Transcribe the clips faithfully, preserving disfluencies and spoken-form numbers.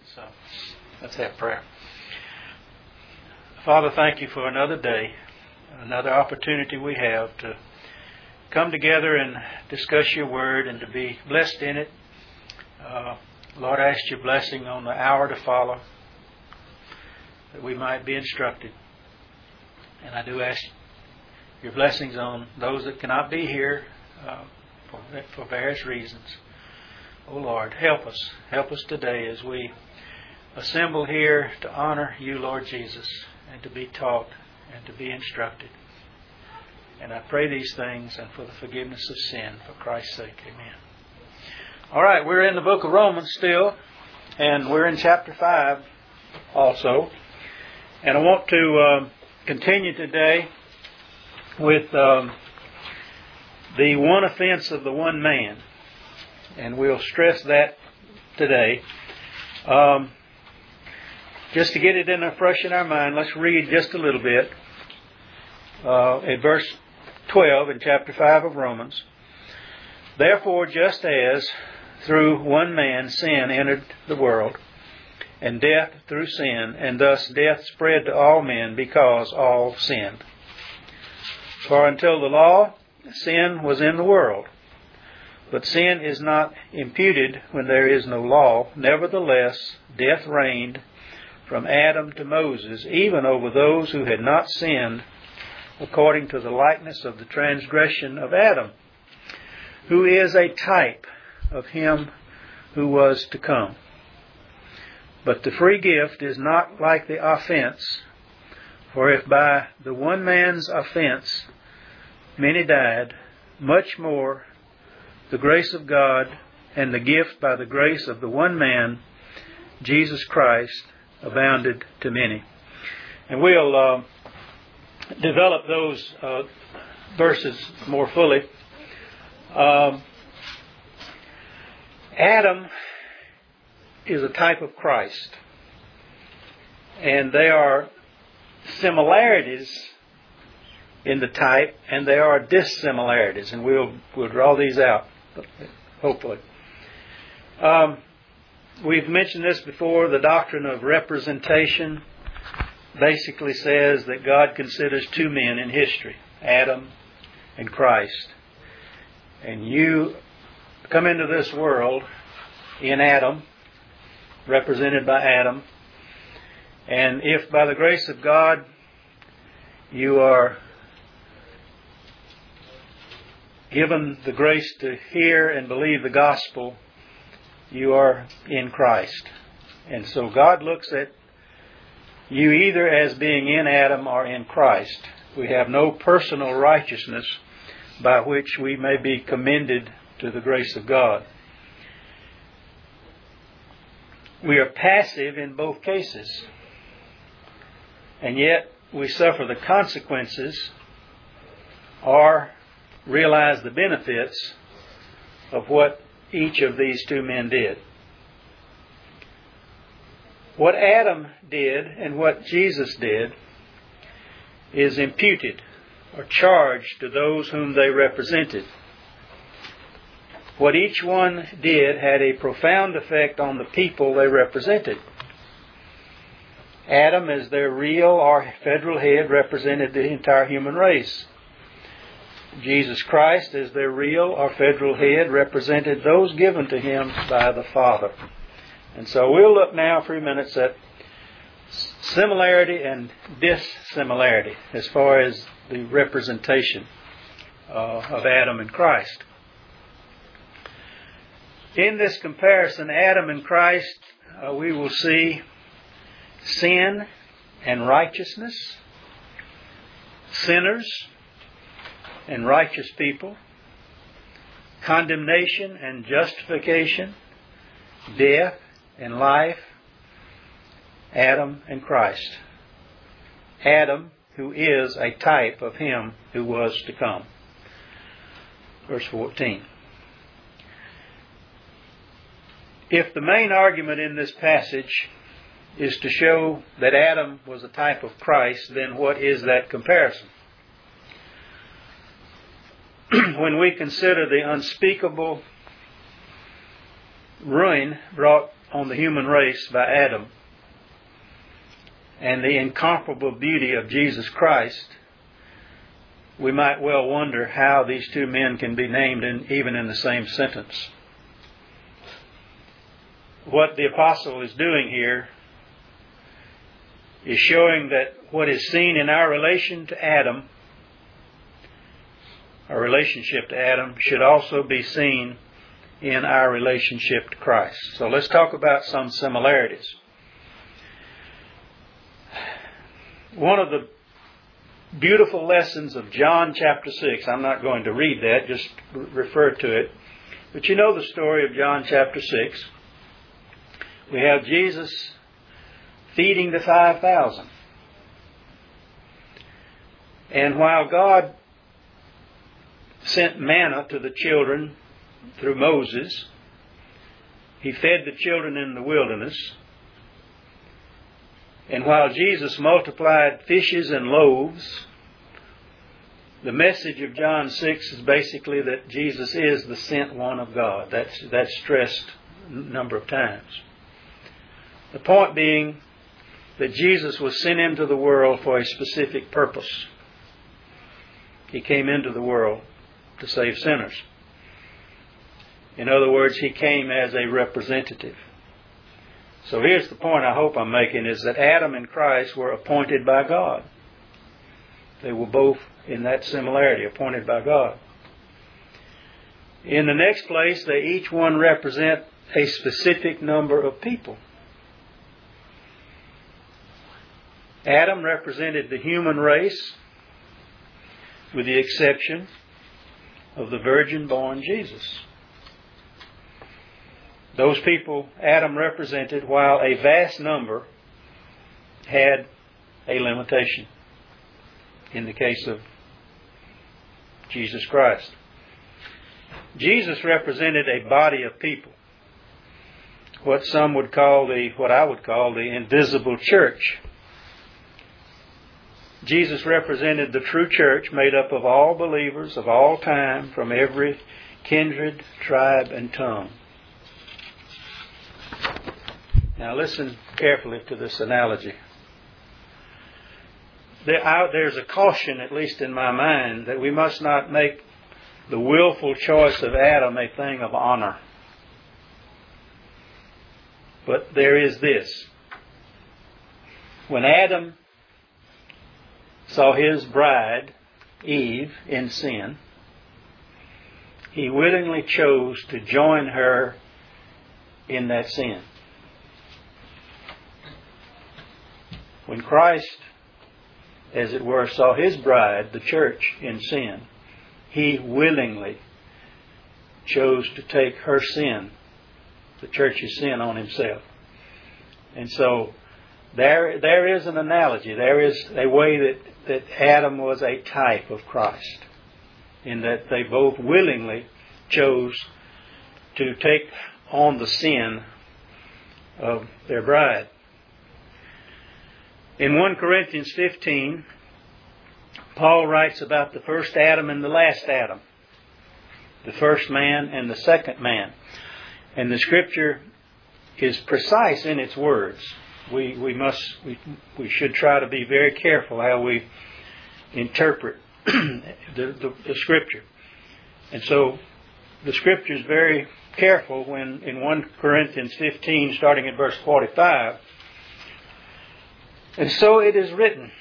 So let's have prayer. Father, thank you for another day, another opportunity we have to come together and discuss your word and to be blessed in it. Uh, Lord, I ask your blessing on the hour to follow, that we might be instructed. And I do ask your blessings on those that cannot be here uh, for, for various reasons. Oh Lord, help us. Help us today as we assemble here to honor you, Lord Jesus, and to be taught and to be instructed. And I pray these things and for the forgiveness of sin, for Christ's sake. Amen. All right, we're in the book of Romans still, and we're in chapter five also. And I want to uh, continue today with um, the one offense of the one man. And we'll stress that today. Um, just to get it in fresh in our mind, let's read just a little bit. Uh, at verse twelve in chapter five of Romans. Therefore, just as through one man sin entered the world, and death through sin, and thus death spread to all men because all sinned. For until the law, sin was in the world. But sin is not imputed when there is no law. Nevertheless, death reigned from Adam to Moses, even over those who had not sinned, according to the likeness of the transgression of Adam, who is a type of him who was to come. But the free gift is not like the offense, for if by the one man's offense many died, much more the grace of God and the gift by the grace of the one man, Jesus Christ, abounded to many. And we'll uh, develop those uh, verses more fully. Um, Adam is a type of Christ, and there are similarities in the type, and there are dissimilarities, and we'll we'll draw these out, hopefully. Um, we've mentioned this before. The doctrine of representation basically says that God considers two men in history, Adam and Christ. And you come into this world in Adam, represented by Adam. And if by the grace of God you are given the grace to hear and believe the gospel, you are in Christ. And so God looks at you either as being in Adam or in Christ. We have no personal righteousness by which we may be commended to the grace of God. We are passive in both cases, and yet we suffer the consequences or realize the benefits of what each of these two men did. What Adam did and what Jesus did is imputed or charged to those whom they represented. What each one did had a profound effect on the people they represented. Adam, as their real or federal head, represented the entire human race. Jesus Christ, as their real or federal head, represented those given to him by the Father. And so we'll look now for a few minutes at similarity and dissimilarity as far as the representation uh, of Adam and Christ. In this comparison, Adam and Christ, uh, we will see sin and righteousness, sinners and righteous people, condemnation and justification, death and life, Adam and Christ. Adam, who is a type of him who was to come. Verse fourteen. If the main argument in this passage is to show that Adam was a type of Christ, then what is that comparison? When we consider the unspeakable ruin brought on the human race by Adam and the incomparable beauty of Jesus Christ, we might well wonder how these two men can be named in, even in the same sentence. What the apostle is doing here is showing that what is seen in our relation to Adam, our relationship to Adam, should also be seen in our relationship to Christ. So let's talk about some similarities. One of the beautiful lessons of John chapter six, I'm not going to read that, just refer to it. But you know the story of John chapter six. We have Jesus feeding the five thousand. And while God sent manna to the children through Moses, He fed the children in the wilderness. And while Jesus multiplied fishes and loaves, the message of John six is basically that Jesus is the sent one of God. That's, that's stressed a number of times. The point being that Jesus was sent into the world for a specific purpose. He came into the world to save sinners. In other words, He came as a representative. So here's the point I hope I'm making, is that Adam and Christ were appointed by God. They were both in that similarity, appointed by God. In the next place, they each one represent a specific number of people. Adam represented the human race, with the exception of the virgin-born Jesus. Those people Adam represented, while a vast number had a limitation in the case of Jesus Christ. Jesus represented a body of people, what some would call the, what I would call the invisible church. Jesus represented the true church made up of all believers of all time from every kindred, tribe, and tongue. Now listen carefully to this analogy. There, I, there's a caution, at least in my mind, that we must not make the willful choice of Adam a thing of honor. But there is this. When Adam saw his bride, Eve, in sin, he willingly chose to join her in that sin. When Christ, as it were, saw His bride, the church, in sin, He willingly chose to take her sin, the church's sin, on Himself. And so there, there is an analogy. There is a way that, that Adam was a type of Christ, in that they both willingly chose to take on the sin of their bride. In First Corinthians fifteen, Paul writes about the first Adam and the last Adam, the first man and the second man. And the Scripture is precise in its words. We we must we, we should try to be very careful how we interpret the, the, the Scripture. And so the Scripture is very careful when in First Corinthians fifteen, starting at verse forty-five, and so it is written.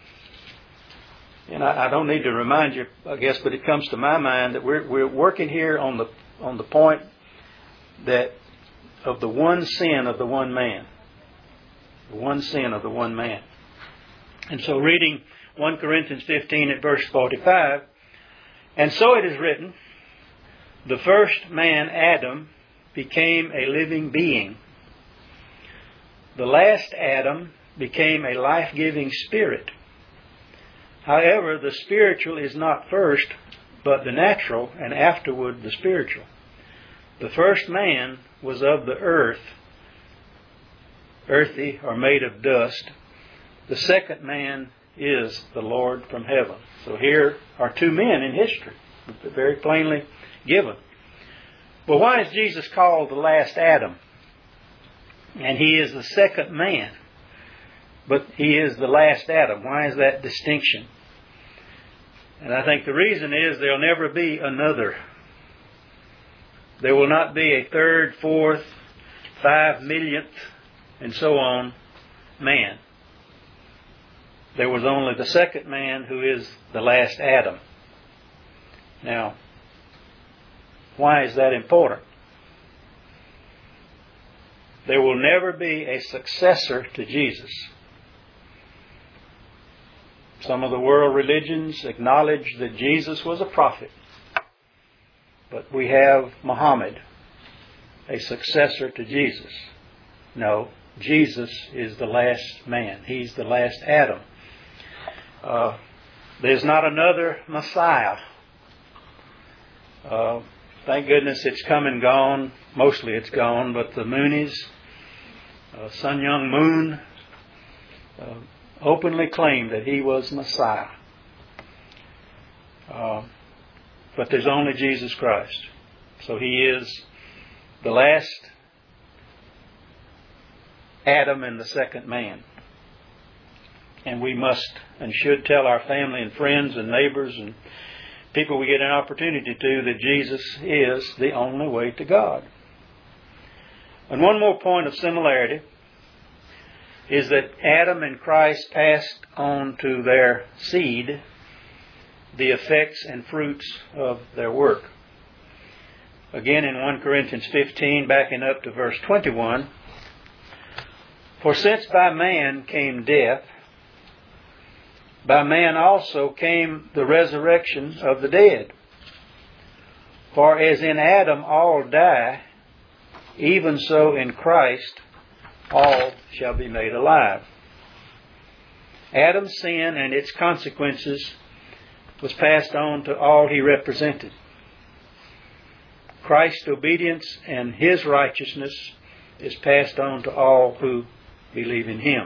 And I, I don't need to remind you, I guess, but it comes to my mind that we're we're working here on the on the point that of the one sin of the one man. The one sin of the one man. And so reading First Corinthians fifteen at verse forty-five, and so it is written, the first man, Adam, became a living being. The last Adam became a life-giving spirit. However, the spiritual is not first, but the natural, and afterward the spiritual. The first man was of the earth, earthy or made of dust. The second man is the Lord from heaven. So here are two men in history, very plainly given. Well, why is Jesus called the last Adam? And He is the second man. But He is the last Adam. Why is that distinction? And I think the reason is there'll never be another. There will not be a third, fourth, five millionth, and so on man. There was only the second man who is the last Adam. Now, why is that important? There will never be a successor to Jesus. Some of the world religions acknowledge that Jesus was a prophet. But we have Muhammad, a successor to Jesus. No, Jesus is the last man. He's the last Adam. Uh, there's not another Messiah. Uh, thank goodness it's come and gone. Mostly it's gone, but the Moonies, uh, Sun Myung Moon, uh, openly claimed that he was Messiah. Uh, but there's only Jesus Christ. So He is the last Adam and the second man. And we must and should tell our family and friends and neighbors and people we get an opportunity to that Jesus is the only way to God. And one more point of similarity is that Adam and Christ passed on to their seed the effects and fruits of their work. Again in First Corinthians fifteen, backing up to verse twenty-one, for since by man came death, by man also came the resurrection of the dead. For as in Adam all die, even so in Christ all shall be made alive. Adam's sin and its consequences was passed on to all he represented. Christ's obedience and His righteousness is passed on to all who believe in Him.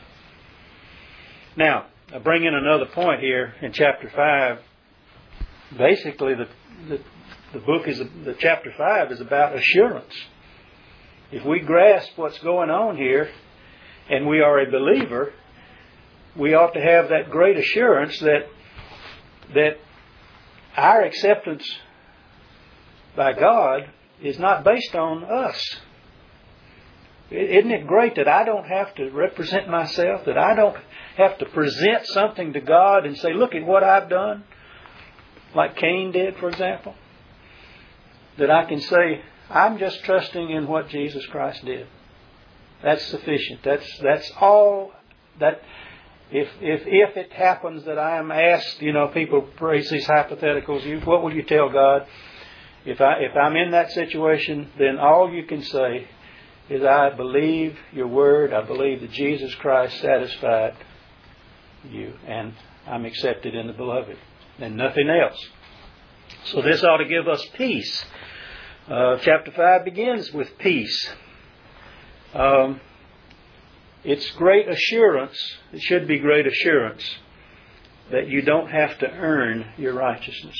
Now, I bring in another point here in chapter five. Basically, the the, the book is the chapter five is about assurance. If we grasp what's going on here, and we are a believer, we ought to have that great assurance that that our acceptance by God is not based on us. Isn't it great that I don't have to represent myself, that I don't have to present something to God and say, look at what I've done, like Cain did, for example? That I can say, I'm just trusting in what Jesus Christ did. That's sufficient. That's that's all that... If if if it happens that I am asked, you know, people raise these hypotheticals, you, what will you tell God? If I if I'm in that situation, then all you can say is, I believe your word. I believe that Jesus Christ satisfied you, and I'm accepted in the beloved, and nothing else. So this ought to give us peace. Uh, chapter five begins with peace. Um, It's great assurance, it should be great assurance, that you don't have to earn your righteousness.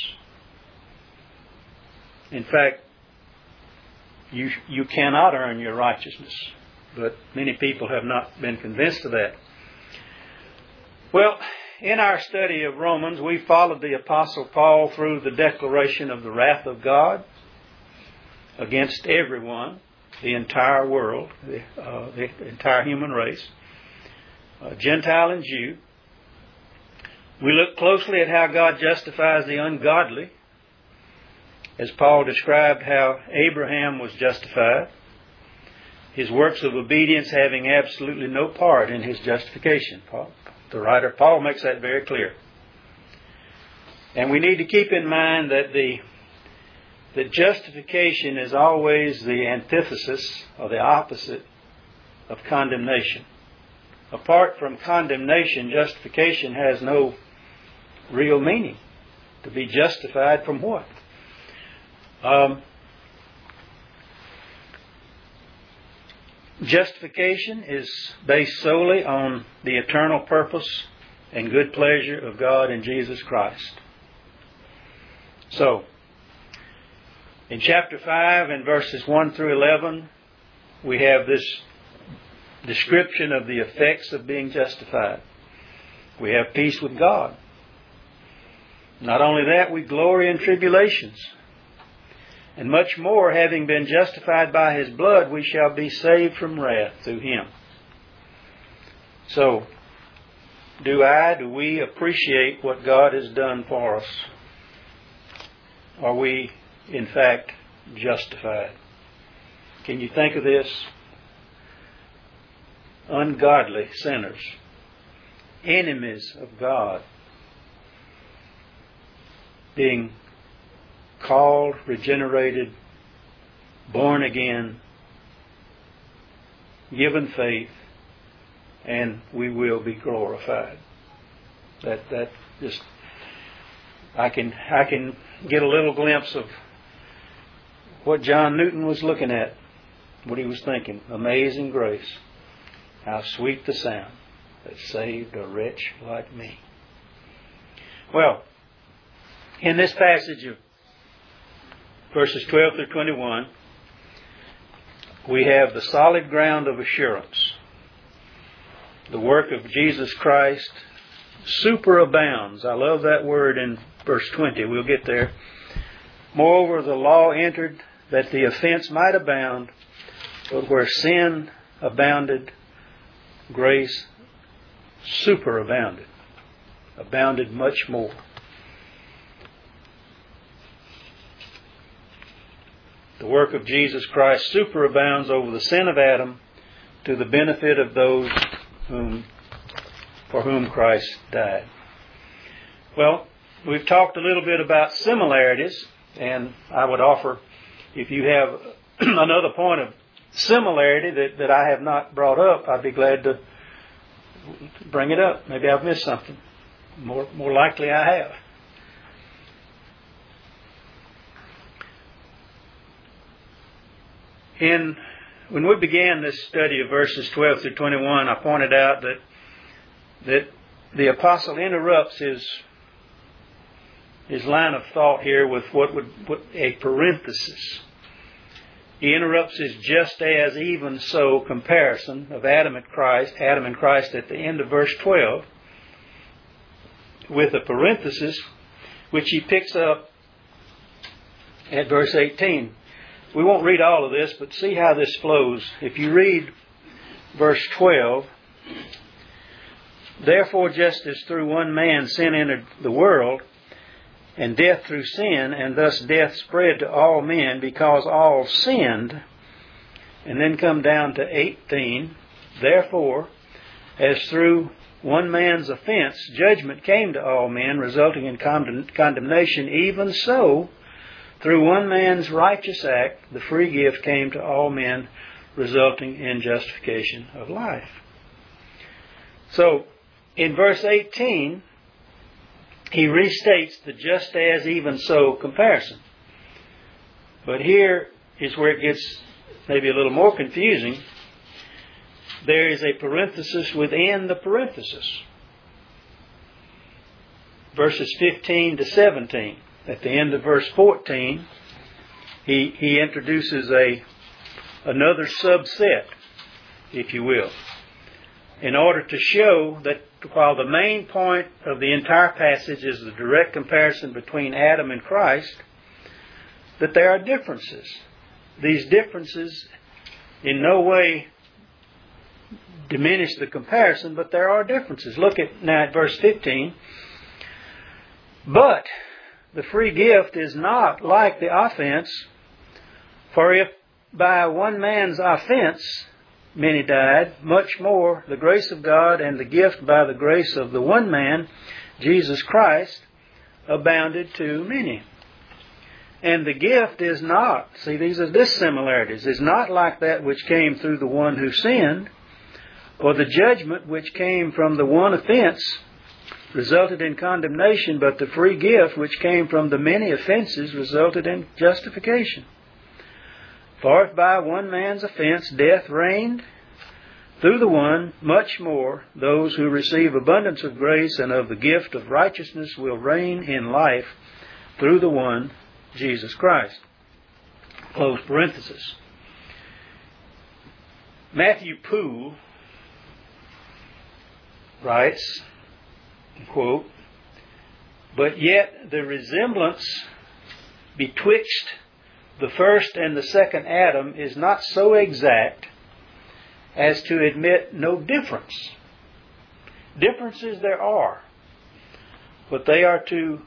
In fact, you you cannot earn your righteousness, but many people have not been convinced of that. Well, in our study of Romans, we followed the Apostle Paul through the declaration of the wrath of God against everyone, the entire world, the, uh, the entire human race, uh, Gentile and Jew. We look closely at how God justifies the ungodly, as Paul described how Abraham was justified, his works of obedience having absolutely no part in his justification. Paul, the writer Paul makes that very clear. And we need to keep in mind that the that justification is always the antithesis or the opposite of condemnation. Apart from condemnation, justification has no real meaning. To be justified from what? Um, justification is based solely on the eternal purpose and good pleasure of God in Jesus Christ. So, in chapter five and verses one through eleven, we have this description of the effects of being justified. We have peace with God. Not only that, we glory in tribulations. And much more, having been justified by His blood, we shall be saved from wrath through Him. So, do I, do we appreciate what God has done for us? Are we, in fact, justified? Can you think of this? Ungodly sinners, enemies of God, being called, regenerated, born again, given faith, and we will be glorified. That that just I can I can get a little glimpse of what John Newton was looking at, what he was thinking. Amazing grace, how sweet the sound that saved a wretch like me. Well, in this passage of verses twelve through twenty-one, we have the solid ground of assurance. The work of Jesus Christ superabounds. I love that word in verse twenty. We'll get there. Moreover, the law entered that the offense might abound, but where sin abounded, grace superabounded, abounded much more. The work of Jesus Christ superabounds over the sin of Adam to the benefit of those whom, for whom Christ died. Well, we've talked a little bit about similarities, and I would offer, if you have another point of similarity that, that I have not brought up, I'd be glad to bring it up. Maybe I've missed something. More, more likely I have. In When we began this study of verses twelve through twenty-one, I pointed out that that the apostle interrupts his his line of thought here with what would what a parenthesis. He interrupts his just as even so comparison of Adam and Christ, Adam and Christ at the end of verse twelve, with a parenthesis which he picks up at verse eighteen. We won't read all of this, but see how this flows. If you read verse twelve, therefore just as through one man sin entered the world, and death through sin, and thus death spread to all men because all sinned, and then come down to eighteen, therefore, as through one man's offense judgment came to all men, resulting in condemnation, even so, through one man's righteous act, the free gift came to all men, resulting in justification of life. So, in verse eighteen, he restates the just as even so comparison. But here is where it gets maybe a little more confusing. There is a parenthesis within the parenthesis. Verses fifteen to seventeen. At the end of verse fourteen, he, he introduces a another subset, if you will, in order to show that while the main point of the entire passage is the direct comparison between Adam and Christ, that there are differences. These differences in no way diminish the comparison, but there are differences. Look at now at verse fifteen. But the free gift is not like the offense, for if by one man's offense many died, much more the grace of God and the gift by the grace of the one man, Jesus Christ, abounded to many. And the gift is not, see these are dissimilarities, is not like that which came through the one who sinned, or the judgment which came from the one offense resulted in condemnation, but the free gift which came from the many offenses resulted in justification. For if by one man's offense death reigned through the one, much more those who receive abundance of grace and of the gift of righteousness will reign in life through the one, Jesus Christ. Close parenthesis. Matthew Poole, writes, quote, "But yet the resemblance betwixt the first and the second Adam is not so exact as to admit no difference. Differences there are, but they are to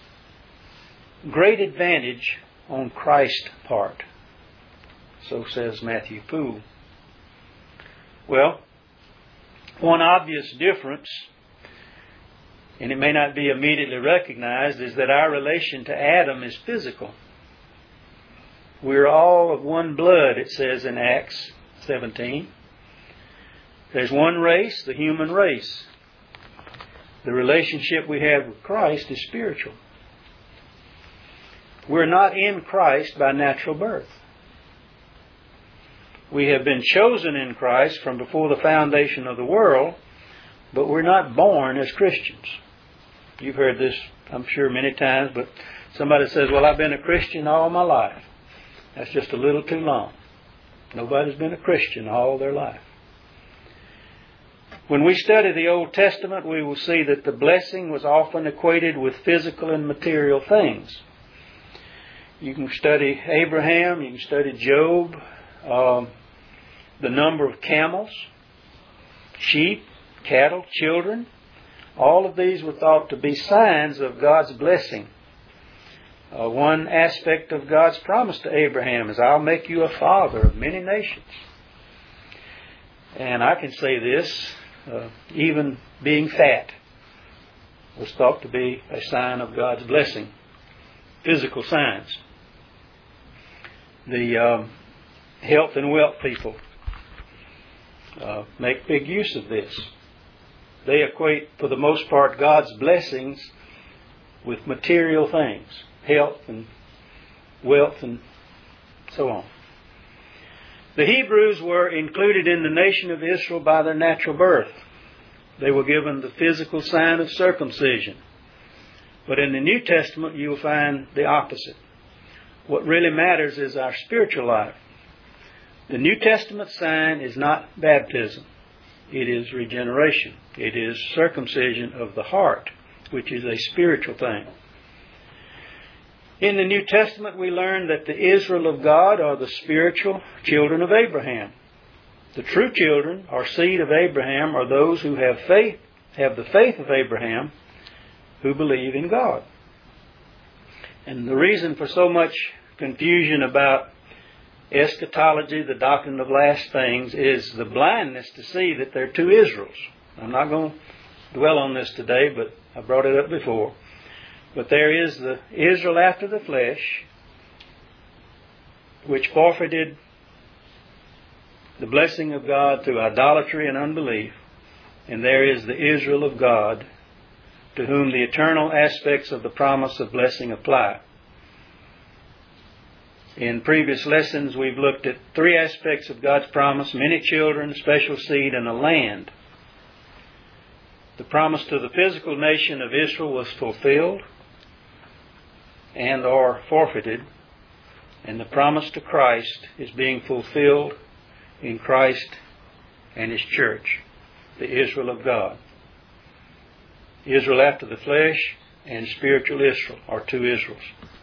great advantage on Christ's part." So says Matthew Poole. Well, one obvious difference, and it may not be immediately recognized, is that our relation to Adam is physical. We're all of one blood, it says in Acts seventeen. There's one race, the human race. The relationship we have with Christ is spiritual. We're not in Christ by natural birth. We have been chosen in Christ from before the foundation of the world, but we're not born as Christians. You've heard this, I'm sure, many times, but somebody says, "Well, I've been a Christian all my life." That's just a little too long. Nobody's been a Christian all their life. When we study the Old Testament, we will see that the blessing was often equated with physical and material things. You can study Abraham, you can study Job, um, the number of camels, sheep, cattle, children. All of these were thought to be signs of God's blessing. Uh, one aspect of God's promise to Abraham is, "I'll make you a father of many nations." And I can say this, uh, even being fat was thought to be a sign of God's blessing. Physical signs. The um, health and wealth people uh, make big use of this. They equate, for the most part, God's blessings with material things. Health and wealth and so on. The Hebrews were included in the nation of Israel by their natural birth. They were given the physical sign of circumcision. But in the New Testament, you will find the opposite. What really matters is our spiritual life. The New Testament sign is not baptism. It is regeneration. It is circumcision of the heart, which is a spiritual thing. In the New Testament, we learn that the Israel of God are the spiritual children of Abraham. The true children, or seed of Abraham, are those who have faith, have the faith of Abraham, who believe in God. And the reason for so much confusion about eschatology, the doctrine of last things, is the blindness to see that there are two Israels. I'm not going to dwell on this today, but I brought it up before. But there is the Israel after the flesh, which forfeited the blessing of God through idolatry and unbelief. And there is the Israel of God, to whom the eternal aspects of the promise of blessing apply. In previous lessons, we've looked at three aspects of God's promise: many children, special seed, and a land. The promise to the physical nation of Israel was fulfilled and or forfeited, and the promise to Christ is being fulfilled in Christ and His church, the Israel of God. Israel after the flesh and spiritual Israel are two Israels.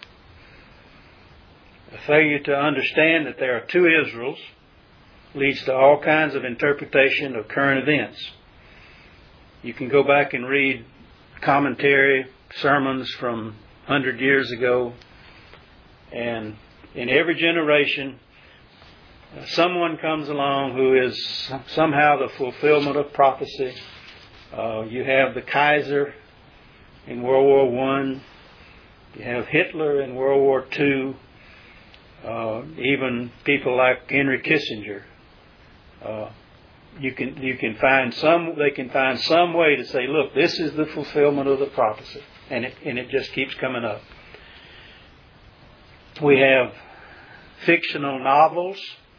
A failure to understand that there are two Israels leads to all kinds of interpretation of current events. You can go back and read commentary, sermons from one hundred years ago, and in every generation, someone comes along who is somehow the fulfillment of prophecy. Uh, you have the Kaiser in World War One. You have Hitler in World War Two. Uh, even people like Henry Kissinger. Uh, you can you can find some. They can find some way to say, "Look, this is the fulfillment of the prophecy," and it and it just keeps coming up. We have fictional novels.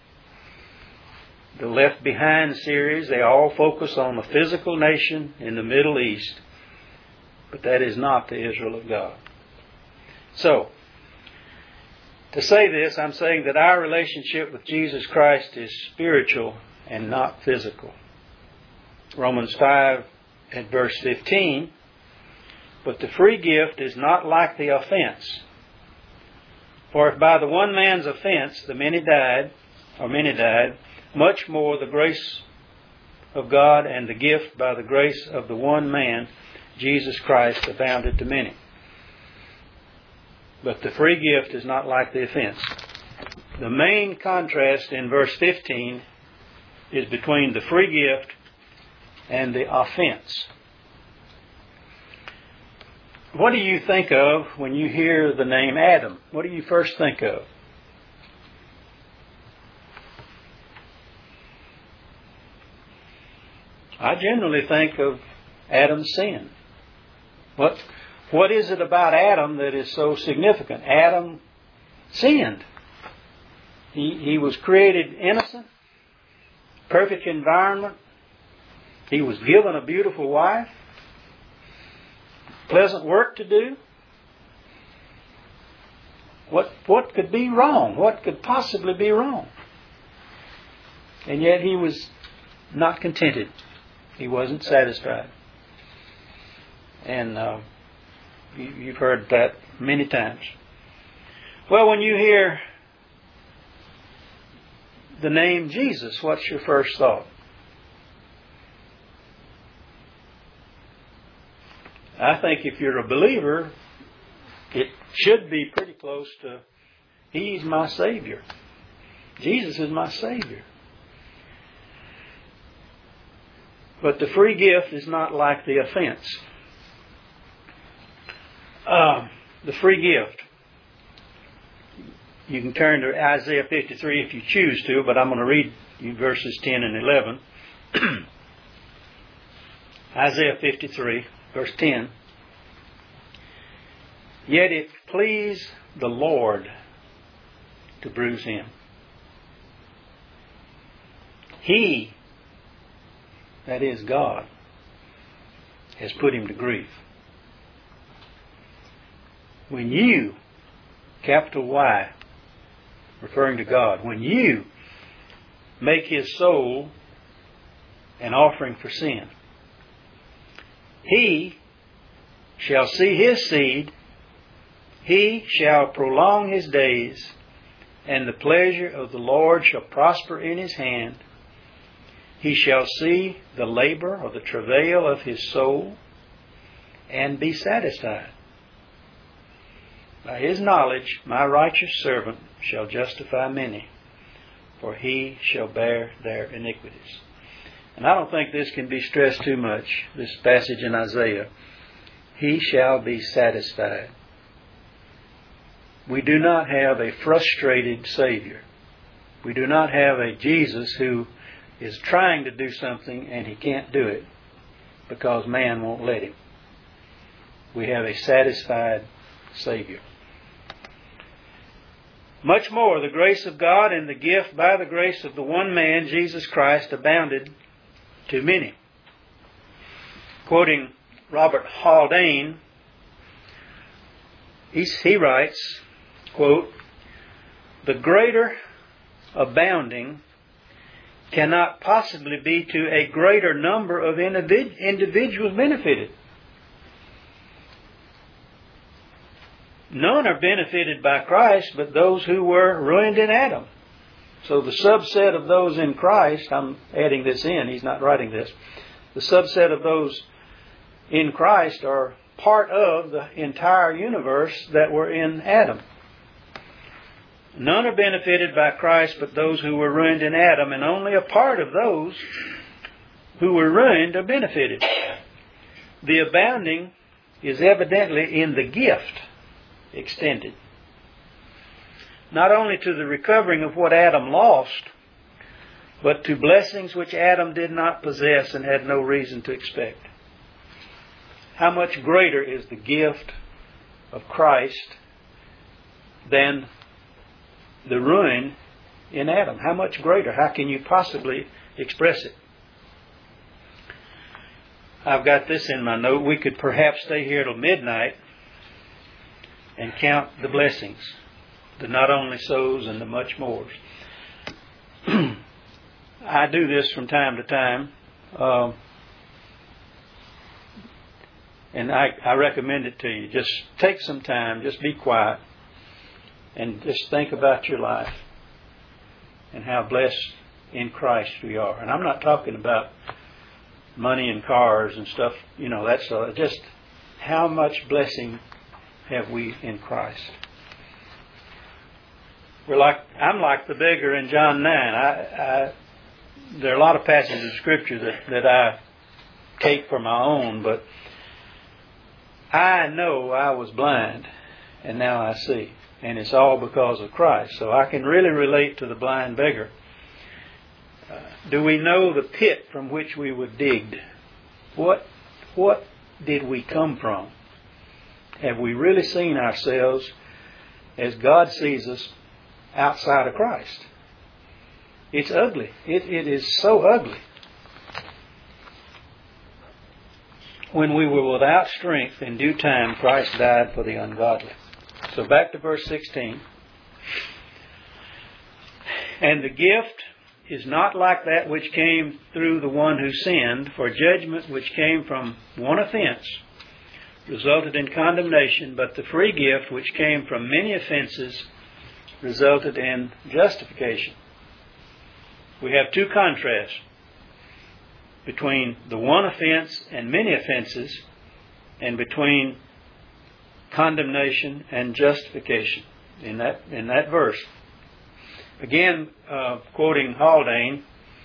The Left Behind series, they all focus on the physical nation in the Middle East. But that is not the Israel of God. So, to say this, I'm saying that our relationship with Jesus Christ is spiritual and not physical. Romans five at verse fifteen, but the free gift is not like the offense. For if by the one man's offense the many died, or many died, much more the grace of God and the gift by the grace of the one man, Jesus Christ, abounded to many. But the free gift is not like the offense. The main contrast in verse fifteen is between the free gift and the offense. What do you think of when you hear the name Adam? What do you first think of? I generally think of Adam's sin. What, what is it about Adam that is so significant? Adam sinned. He, he was created innocent, perfect environment. He was given a beautiful wife, pleasant work to do. What, what could be wrong? What could possibly be wrong? And yet he was not contented. He wasn't satisfied. And uh, you, you've heard that many times. Well, when you hear the name Jesus, what's your first thought? I think if you're a believer, it should be pretty close to, He's my Savior. Jesus is my Savior. But the free gift is not like the offense. Uh, the free gift. You can turn to Isaiah fifty-three if you choose to, but I'm going to read you verses ten and eleven. Isaiah fifty-three, verse ten. Yet it pleased the Lord to bruise him. He, that is God, has put him to grief. When you, capital Y, referring to God, when you make his soul an offering for sin, he shall see his seed, he shall prolong his days, and the pleasure of the Lord shall prosper in his hand. He shall see the labor or the travail of his soul and be satisfied. By his knowledge, my righteous servant shall justify many, for he shall bear their iniquities. And I don't think this can be stressed too much, this passage in Isaiah. He shall be satisfied. We do not have a frustrated Savior. We do not have a Jesus who is trying to do something and he can't do it because man won't let him. We have a satisfied Savior. Much more, the grace of God and the gift by the grace of the one man, Jesus Christ, abounded to many. Quoting Robert Haldane, he, he writes, quote, "The greater abounding cannot possibly be to a greater number of individ- individuals benefited. None are benefited by Christ but those who were ruined in Adam." So the subset of those in Christ, I'm adding this in, he's not writing this, the subset of those in Christ are part of the entire universe that were in Adam. None are benefited by Christ but those who were ruined in Adam, and only a part of those who were ruined are benefited. The abounding is evidently in the gift extended, not only to the recovering of what Adam lost, but to blessings which Adam did not possess and had no reason to expect. How much greater is the gift of Christ than the ruin in Adam? How much greater? How can you possibly express it? I've got this in my note. We could perhaps stay here till midnight and count the blessings, the not only so's and the much mores. I do this from time to time. Uh, And I, I recommend it to you. Just take some time, just be quiet, and just think about your life and how blessed in Christ we are. And I'm not talking about money and cars and stuff. You know, that's uh, just how much blessing have we in Christ. We're like I'm like the beggar in John nine. I, I, there are a lot of passages of Scripture that, that I take for my own, but I know I was blind, and now I see. And it's all because of Christ. So I can really relate to the blind beggar. Uh, do we know the pit from which we were digged? What, what did we come from? Have we really seen ourselves as God sees us outside of Christ? It's ugly. It, it is so ugly. When we were without strength, in due time Christ died for the ungodly. So back to verse sixteen. And the gift is not like that which came through the one who sinned, for judgment which came from one offense resulted in condemnation, but the free gift which came from many offenses resulted in justification. We have two contrasts between the one offense and many offenses, and between condemnation and justification in that in that verse. Again, uh, quoting Haldane,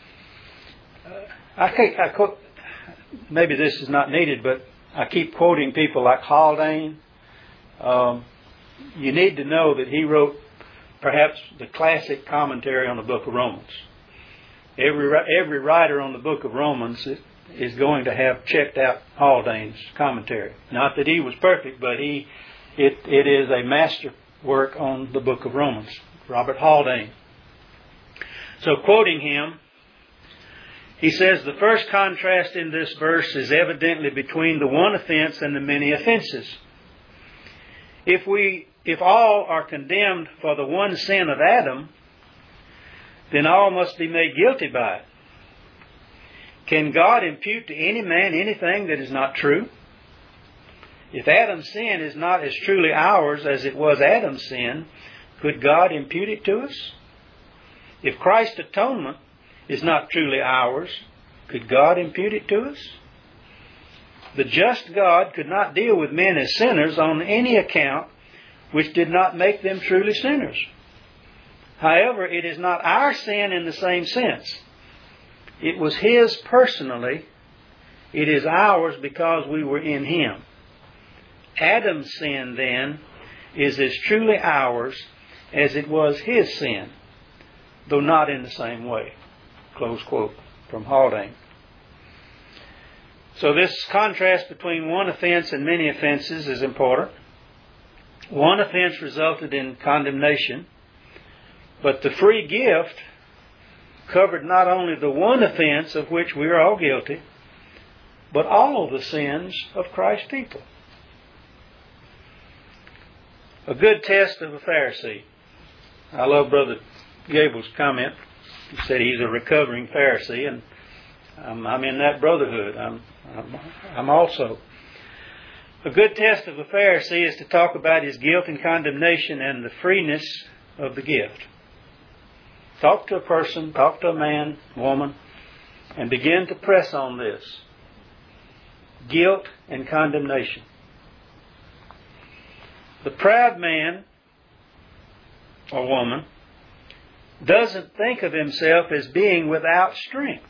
uh, I, I quote, maybe this is not needed, but I keep quoting people like Haldane. Um, you need to know that he wrote perhaps the classic commentary on the book of Romans. Every every writer on the book of Romans is going to have checked out Haldane's commentary. Not that he was perfect, but he it it is a master work on the book of Romans. Robert Haldane. So quoting him, he says, the first contrast in this verse is evidently between the one offense and the many offenses. If we, if all are condemned for the one sin of Adam, then all must be made guilty by it. Can God impute to any man anything that is not true? If Adam's sin is not as truly ours as it was Adam's sin, could God impute it to us? If Christ's atonement is not truly ours, could God impute it to us? The just God could not deal with men as sinners on any account which did not make them truly sinners. However, it is not our sin in the same sense. It was His personally. It is ours because we were in Him. Adam's sin, then, is as truly ours as it was his sin, though not in the same way. Close quote from Haldane. So this contrast between one offense and many offenses is important. One offense resulted in condemnation, but the free gift covered not only the one offense of which we are all guilty, but all the sins of Christ's people. A good test of a Pharisee. I love Brother Gable's comment. He said he's a recovering Pharisee, and I'm, I'm in that brotherhood. I'm, I'm, I'm also. A good test of a Pharisee is to talk about his guilt and condemnation and the freeness of the gift. Talk to a person, talk to a man, woman, and begin to press on this. Guilt and condemnation. The proud man or woman doesn't think of himself as being without strength,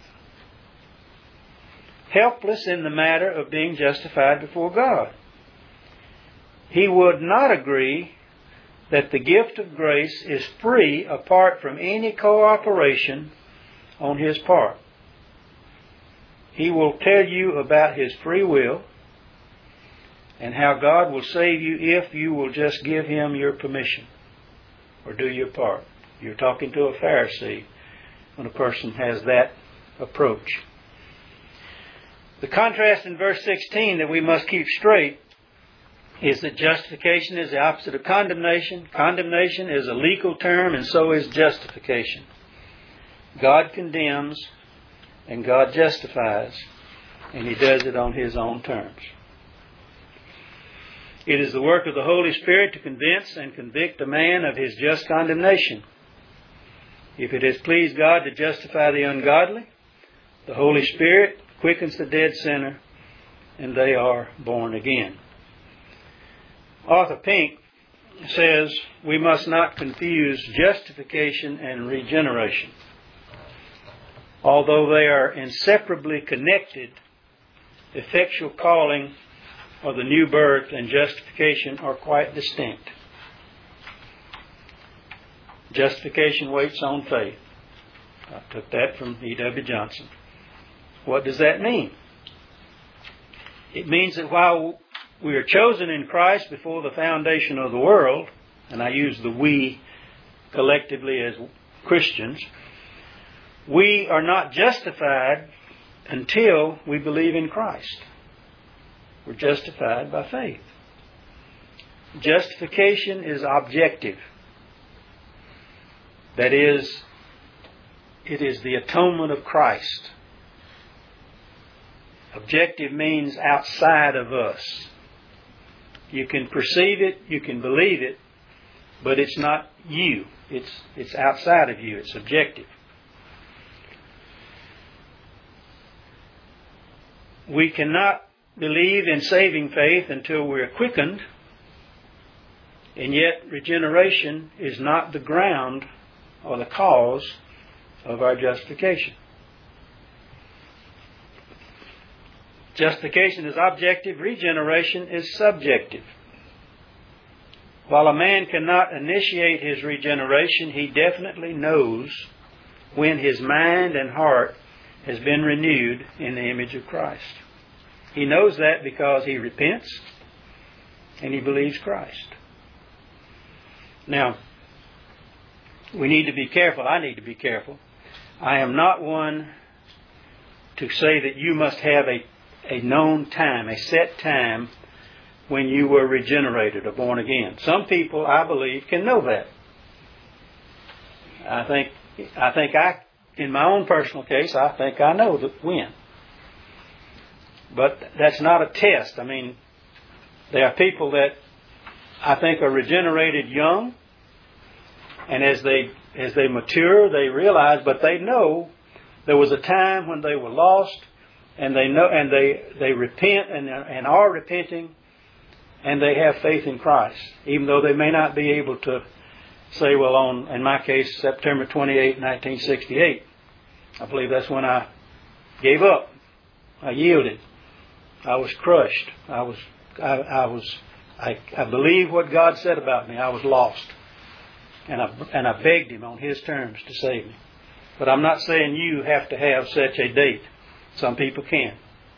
helpless in the matter of being justified before God. He would not agree that the gift of grace is free apart from any cooperation on his part. He will tell you about his free will and how God will save you if you will just give Him your permission or do your part. You're talking to a Pharisee when a person has that approach. The contrast in verse sixteen that we must keep straight is that justification is the opposite of condemnation. Condemnation is a legal term, and so is justification. God condemns and God justifies, and He does it on His own terms. It is the work of the Holy Spirit to convince and convict a man of his just condemnation. If it has pleased God to justify the ungodly, the Holy Spirit quickens the dead sinner, and they are born again. Arthur Pink says we must not confuse justification and regeneration. Although they are inseparably connected, effectual calling or the new birth and justification are quite distinct. Justification waits on faith. I took that from E W Johnson. What does that mean? It means that while we are chosen in Christ before the foundation of the world, and I use the we collectively as Christians, we are not justified until we believe in Christ. We're justified by faith. Justification is objective. That is, it is the atonement of Christ. Objective means outside of us. You can perceive it, you can believe it, but it's not you. It's, it's outside of you. It's objective. We cannot believe in saving faith until we're quickened, and yet regeneration is not the ground or the cause of our justification. Justification is objective, regeneration is subjective. While a man cannot initiate his regeneration, he definitely knows when his mind and heart has been renewed in the image of Christ. He knows that because he repents and he believes Christ. Now, we need to be careful. I need to be careful. I am not one to say that you must have a, a known time, a set time when you were regenerated or born again. Some people, I believe, can know that. I think, I think I, in my own personal case, I think I know that when. But that's not a test. I mean, there are people that I think are regenerated young, and as they as they mature, they realize, but they know there was a time when they were lost, and they know, and they they repent and and are repenting, and they have faith in Christ, even though they may not be able to say, well, on in my case, September twenty-eighth, nineteen sixty-eight, I believe that's when I gave up. I yielded. I was crushed. I was, I, I was, I, I believed what God said about me. I was lost. And I, and I begged Him on His terms to save me. But I'm not saying you have to have such a date. Some people can.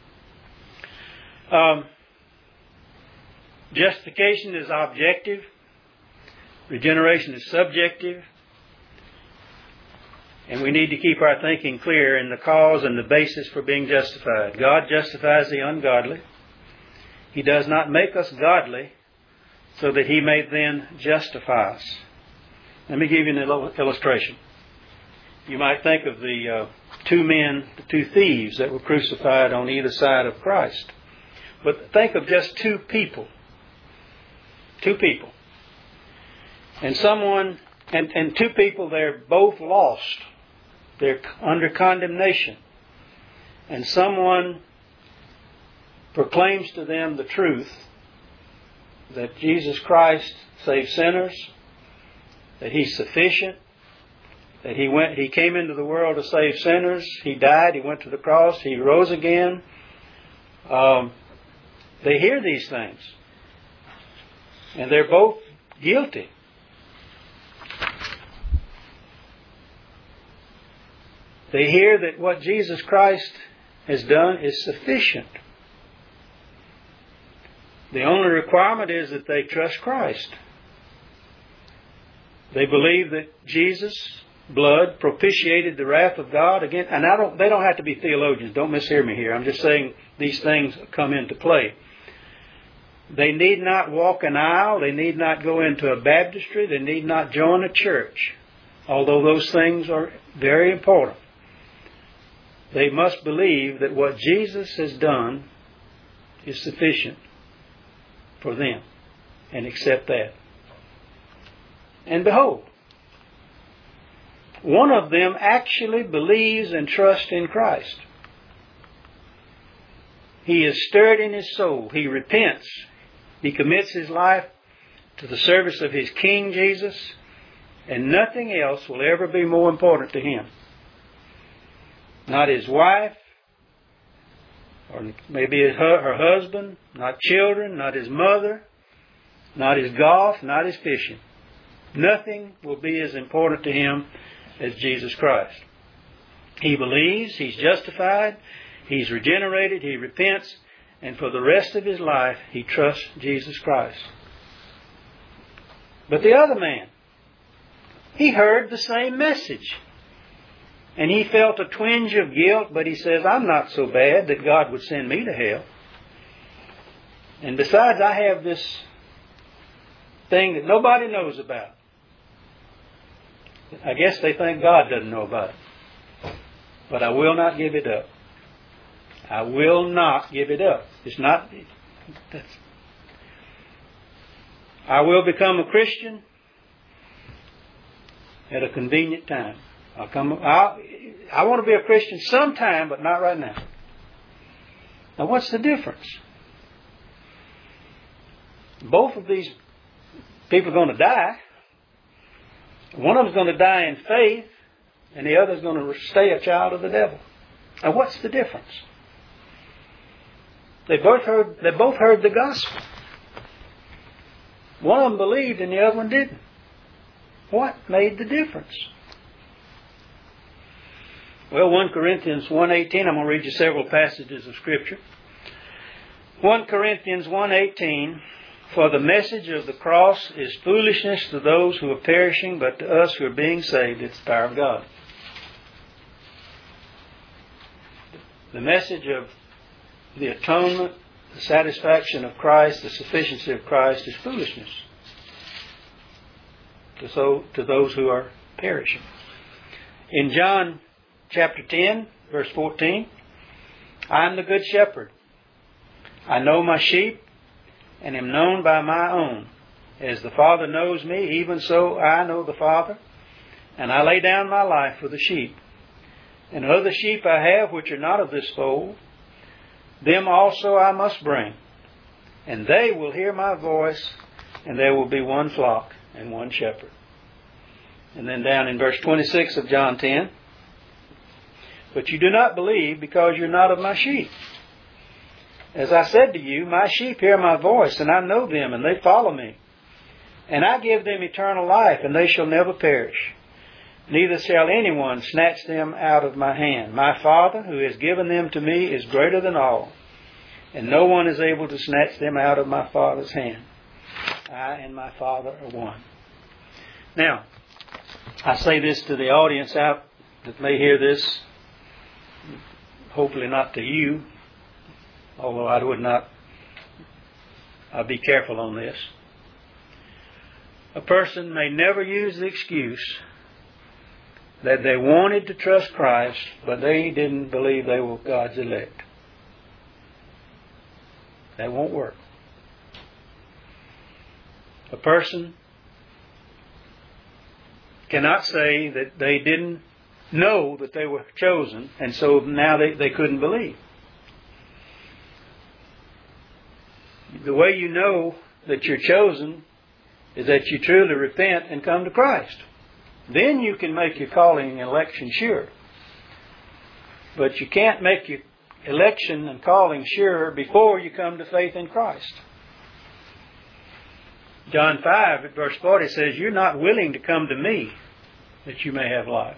Um, justification is objective. Regeneration is subjective. And we need to keep our thinking clear in the cause and the basis for being justified. God justifies the ungodly. He does not make us godly so that He may then justify us. Let me give you an illustration. You might think of the uh, two men, the two thieves that were crucified on either side of Christ. But think of just two people. Two people. And someone, and, and two people, they're both lost. They're under condemnation. And someone proclaims to them the truth that Jesus Christ saves sinners, that He's sufficient, that He went, He came into the world to save sinners, He died, He went to the cross, He rose again. Um, they hear these things. And they're both guilty. They hear that what Jesus Christ has done is sufficient. The only requirement is that they trust Christ. They believe that Jesus' blood propitiated the wrath of God again. And I don't, they don't have to be theologians. Don't mishear me here. I'm just saying these things come into play. They need not walk an aisle. They need not go into a baptistry. They need not join a church. Although those things are very important. They must believe that what Jesus has done is sufficient for them. and accept that. And behold, one of them actually believes and trusts in Christ. He is stirred in his soul. He repents. He commits his life to the service of his King Jesus, and nothing else will ever be more important to him. Not his wife, or maybe his, her husband, not children, not his mother, not his golf, not his fishing. Nothing will be as important to him as Jesus Christ. He believes, he's justified, he's regenerated, he repents, and for the rest of his life he trusts Jesus Christ. But the other man, he heard the same message. And he felt a twinge of guilt, but he says, I'm not so bad that God would send me to hell. And besides, I have this thing that nobody knows about. I guess they think God doesn't know about it. But I will not give it up. I will not give it up. It's not... That's, I will become a Christian at a convenient time. I'll come. I'll, I want to be a Christian sometime, but not right now. Now, what's the difference? Both of these people are going to die. One of them's going to die in faith, and the other's going to stay a child of the devil. Now, what's the difference? They both heard. They both heard the gospel. One of them believed, and the other one didn't. What made the difference? Well, First Corinthians one eighteen, I'm going to read you several passages of Scripture. First Corinthians one eighteen, for the message of the cross is foolishness to those who are perishing, but to us who are being saved, it's the power of God. The message of the atonement, the satisfaction of Christ, the sufficiency of Christ is foolishness to, so, to those who are perishing. In John chapter ten, verse fourteen, I am the good shepherd. I know my sheep, and am known by my own. As the Father knows me, even so I know the Father, and I lay down my life for the sheep. And other sheep I have which are not of this fold, them also I must bring, and they will hear my voice, and there will be one flock and one shepherd. And then down in verse twenty-six of John ten, but you do not believe because you're not of my sheep. As I said to you, my sheep hear my voice, and I know them, and they follow me. And I give them eternal life, and they shall never perish. Neither shall anyone snatch them out of my hand. My Father, who has given them to me, is greater than all, and no one is able to snatch them out of my Father's hand. I and my Father are one. Now, I say this to the audience out that may hear this, hopefully not to you, although I would not, I'll be careful on this. A person may never use the excuse that they wanted to trust Christ, but they didn't believe they were God's elect. That won't work. A person cannot say that they didn't know that they were chosen, and so now they, they couldn't believe. The way you know that you're chosen is that you truly repent and come to Christ. Then you can make your calling and election sure. But you can't make your election and calling sure before you come to faith in Christ. John five at verse forty says, you're not willing to come to me that you may have life.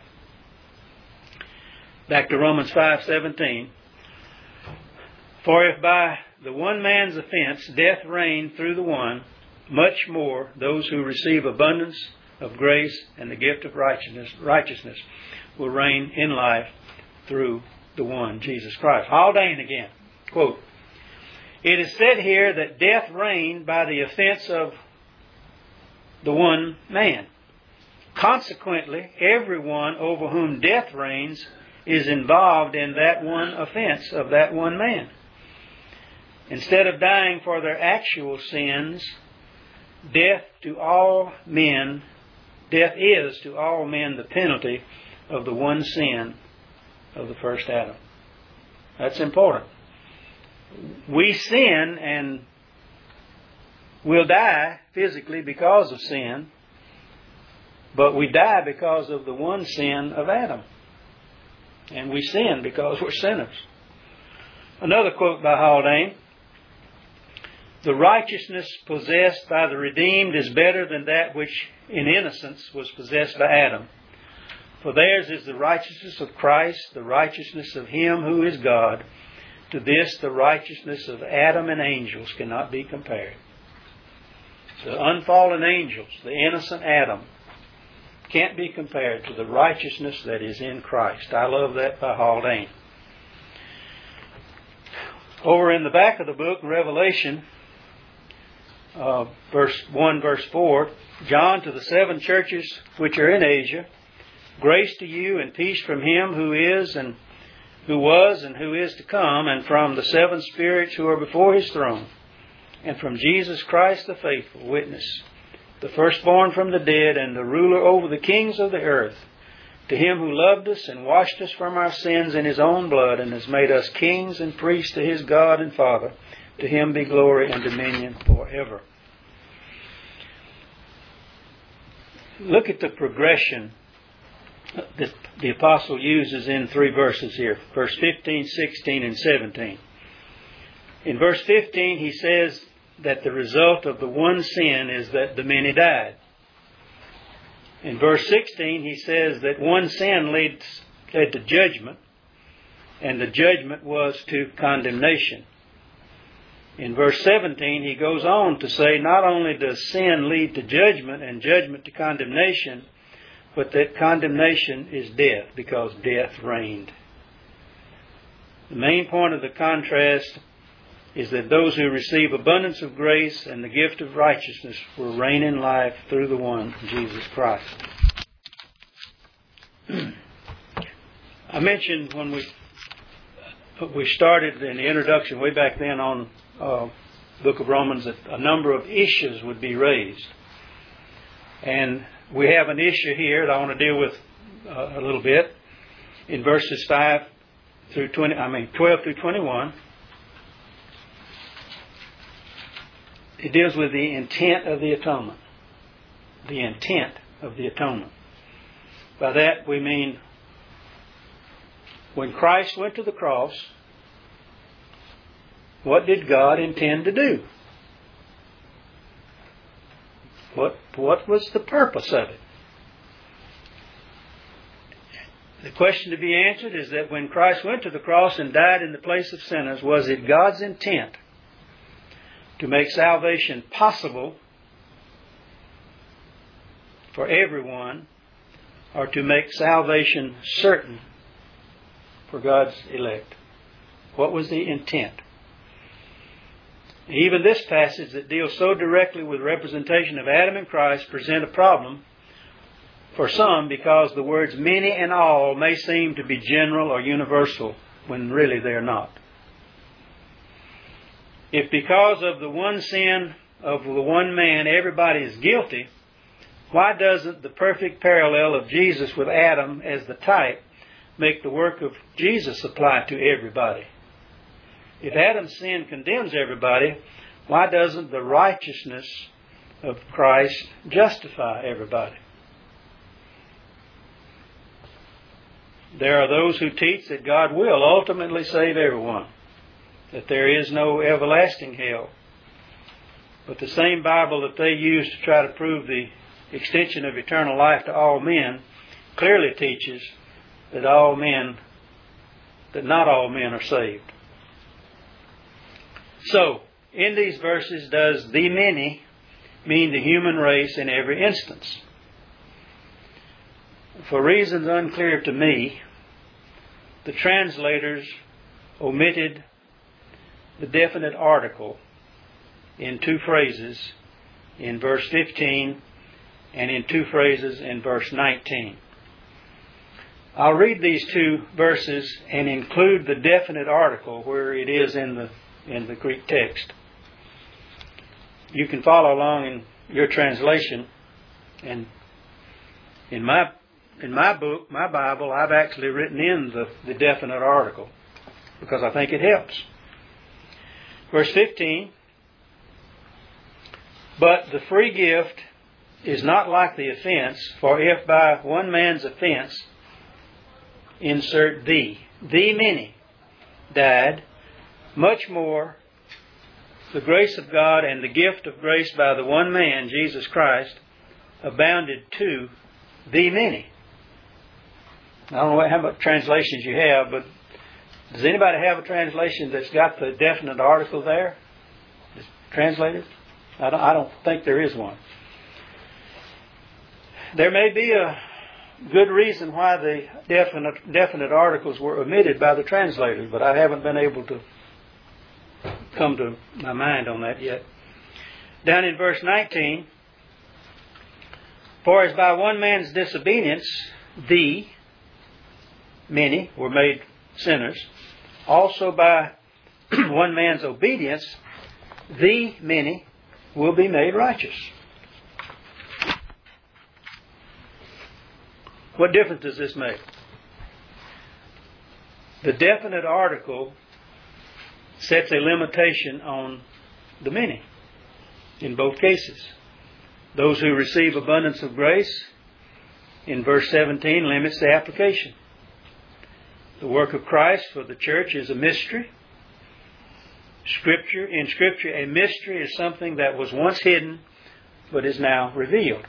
Back to Romans five seventeen. For if by the one man's offense death reigned through the one, much more those who receive abundance of grace and the gift of righteousness, righteousness will reign in life through the one, Jesus Christ. Haldane again, quote, it is said here that death reigned by the offense of the one man. Consequently, everyone over whom death reigns is involved in that one offense of that one man. Instead of dying for their actual sins, death to all men, death is to all men the penalty of the one sin of the first Adam. That's important. We sin and we'll die physically because of sin, but we die because of the one sin of Adam. And we sin because we're sinners. Another quote by Haldane: "The righteousness possessed by the redeemed is better than that which in innocence was possessed by Adam. For theirs is the righteousness of Christ, the righteousness of Him who is God. To this the righteousness of Adam and angels cannot be compared." The unfallen angels, the innocent Adam, can't be compared to the righteousness that is in Christ. I love that by Haldane. Over in the back of the book, Revelation, uh, verse one, verse four, "John, to the seven churches which are in Asia, grace to you and peace from Him who is and who was and who is to come, and from the seven spirits who are before His throne, and from Jesus Christ the faithful witness, the firstborn from the dead, and the ruler over the kings of the earth. To Him who loved us and washed us from our sins in His own blood, and has made us kings and priests to His God and Father, to Him be glory and dominion forever." Look at the progression that the apostle uses in three verses here. Verse fifteen, sixteen, and seventeen. In verse fifteen, he says that the result of the one sin is that the many died. In verse sixteen, he says that one sin leads, led to judgment, and the judgment was to condemnation. In verse seventeen, he goes on to say not only does sin lead to judgment and judgment to condemnation, but that condemnation is death, because death reigned. The main point of the contrast is that those who receive abundance of grace and the gift of righteousness will reign in life through the one, Jesus Christ. I mentioned when we we started in the introduction way back then on uh, Book of Romans that a number of issues would be raised. And we have an issue here that I want to deal with uh, a little bit in verses five through twenty. I mean twelve through twenty-one. It deals with the intent of the atonement. The intent of the atonement. By that we mean when Christ went to the cross, what did God intend to do? What, what was the purpose of it? The question to be answered is that when Christ went to the cross and died in the place of sinners, was it God's intent to make salvation possible for everyone, or to make salvation certain for God's elect? What was the intent? Even this passage that deals so directly with representation of Adam and Christ present a problem for some, because the words many and all may seem to be general or universal when really they are not. If because of the one sin of the one man everybody is guilty, why doesn't the perfect parallel of Jesus with Adam as the type make the work of Jesus apply to everybody? If Adam's sin condemns everybody, why doesn't the righteousness of Christ justify everybody? There are those who teach that God will ultimately save everyone, that there is no everlasting hell. But the same Bible that they use to try to prove the extension of eternal life to all men clearly teaches that all men, that not all men are saved. So, in these verses, does the many mean the human race in every instance? For reasons unclear to me, the translators omitted the definite article in two phrases in verse fifteen and in two phrases in verse nineteen. I'll read these two verses and include the definite article where it is in the in the Greek text. You can follow along in your translation, and in my in my book, my Bible, I've actually written in the, the definite article because I think it helps. Verse fifteen, but the free gift is not like the offense, for if by one man's offense, insert thee, the many died, much more the grace of God and the gift of grace by the one man, Jesus Christ, abounded to the many. I don't know how much translations you have, but does anybody have a translation that's got the definite article there? It's translated? I don't, I don't think there is one. There may be a good reason why the definite, definite articles were omitted by the translators, but I haven't been able to come to my mind on that yet. Down in verse nineteen, for as by one man's disobedience, the many were made sinners, also by one man's obedience, the many will be made righteous. What difference does this make? The definite article sets a limitation on the many in both cases. Those who receive abundance of grace, in verse seventeen, limits the application. The work of Christ for the church is a mystery. Scripture, in Scripture, a mystery is something that was once hidden but is now revealed.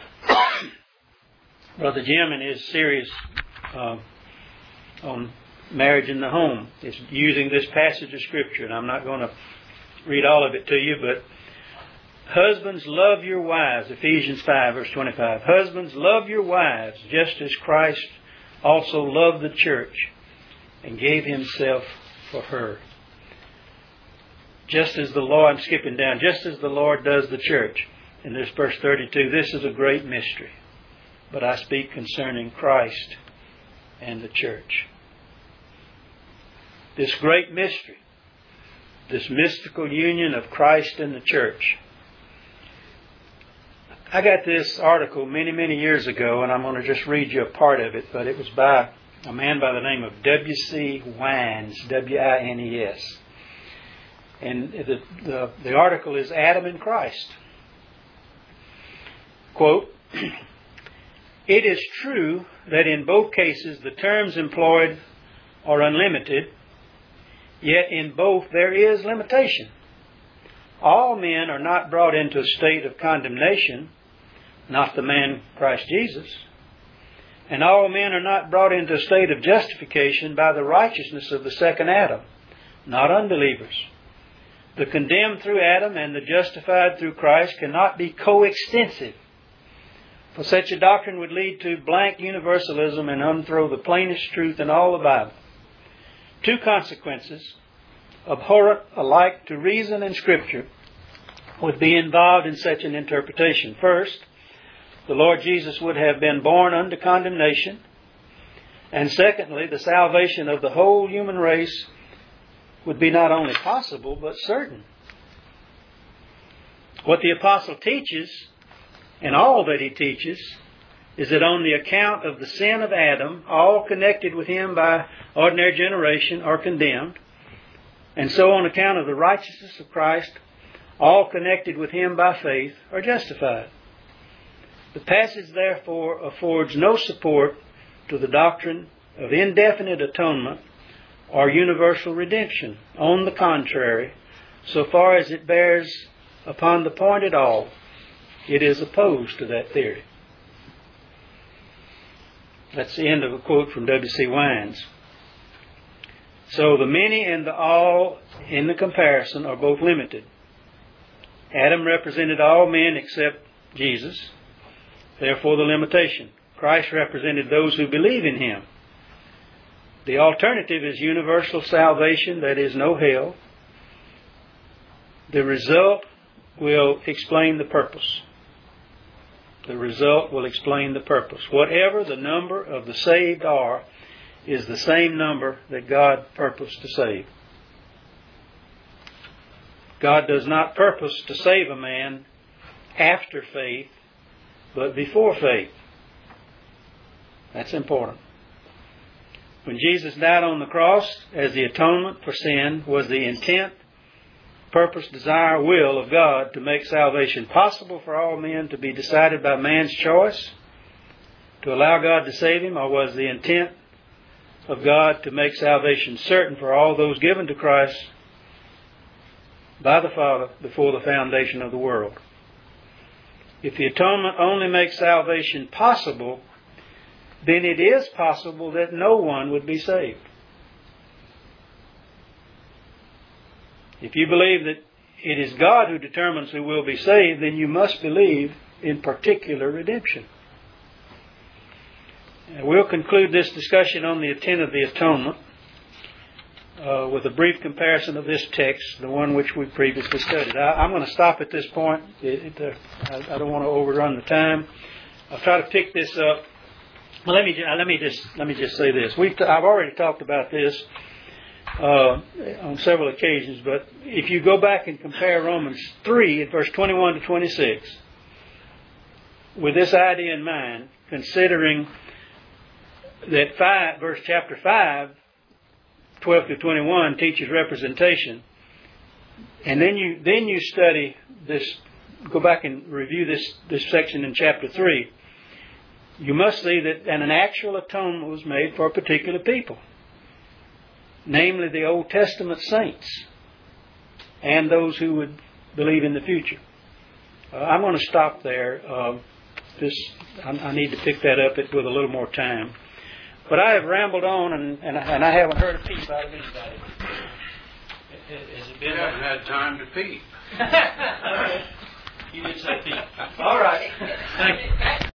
Brother Jim, in his series uh, on marriage in the home, is using this passage of Scripture, and I'm not going to read all of it to you, but husbands, love your wives, Ephesians five, verse twenty-five. Husbands, love your wives, just as Christ also loved the church and gave himself for her. Just as the Lord, I'm skipping down, just as the Lord does the church. In this verse thirty-two, this is a great mystery, but I speak concerning Christ and the church. This great mystery, this mystical union of Christ and the church. I got this article many, many years ago, and I'm going to just read you a part of it, but it was by a man by the name of W C Wines, W I N E S. And the, the, the article is Adam and Christ. Quote, it is true that in both cases the terms employed are unlimited, yet in both there is limitation. All men are not brought into a state of condemnation, not the man Christ Jesus. And all men are not brought into a state of justification by the righteousness of the second Adam, not unbelievers. The condemned through Adam and the justified through Christ cannot be coextensive, for such a doctrine would lead to blank universalism and unthrow the plainest truth in all the Bible. Two consequences, abhorrent alike to reason and Scripture, would be involved in such an interpretation. First, the Lord Jesus would have been born under condemnation. And secondly, the salvation of the whole human race would be not only possible, but certain. What the apostle teaches, and all that he teaches, is that on the account of the sin of Adam, all connected with him by ordinary generation are condemned. And so on account of the righteousness of Christ, all connected with him by faith are justified. The passage therefore affords no support to the doctrine of indefinite atonement or universal redemption. On the contrary, so far as it bears upon the point at all, it is opposed to that theory. That's the end of a quote from W C Wines. So the many and the all in the comparison are both limited. Adam represented all men except Jesus. Therefore the limitation. Christ represented those who believe in him. The alternative is universal salvation, that is, no hell. The result will explain the purpose. The result will explain the purpose. Whatever the number of the saved are, is the same number that God purposed to save. God does not purpose to save a man after faith, but before faith. That's important. When Jesus died on the cross as the atonement for sin, was the intent, purpose, desire, will of God to make salvation possible for all men, to be decided by man's choice, to allow God to save him, or was the intent of God to make salvation certain for all those given to Christ by the Father before the foundation of the world? If the atonement only makes salvation possible, then it is possible that no one would be saved. If you believe that it is God who determines who will be saved, then you must believe in particular redemption. And we'll conclude this discussion on the intent of the atonement uh, with a brief comparison of this text, the one which we previously studied. I, I'm going to stop at this point. It, it, uh, I, I don't want to overrun the time. I'll try to pick this up. Well, let me let me just let me just say this. We've t- I've already talked about this uh, on several occasions, but if you go back and compare Romans three at verse twenty-one to twenty-six with this idea in mind, considering that five, verse chapter five, twelve to twenty-one teaches representation, and then you then you study this, go back and review this this section in chapter three. You must see that an actual atonement was made for a particular people, namely the Old Testament saints and those who would believe in the future. Uh, I'm going to stop there. Uh, this I, I need to pick that up with a little more time. But I have rambled on, and, and, and I haven't heard a peep out of anybody. Has it been? You haven't had time to peep. Okay. You did say peep. All right. Thank you.